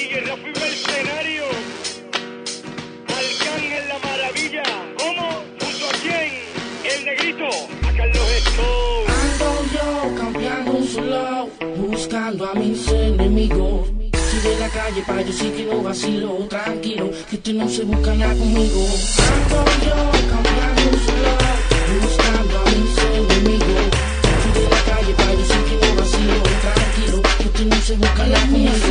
DJ Rafi Mercenario, Arcángel La Maravilla, ¿cómo? ¿Junto a quién? El Negrito, a Carlos Escobar. Ando yo campeando solo, buscando a mis enemigos. Si de la calle pa' yo sí que no vacilo, tranquilo, que usted no se busca nada conmigo. Ando yo campeando solo, buscando a mis enemigos. Si de la calle pa' yo sí que no vacilo, tranquilo, que usted no se busca nada conmigo.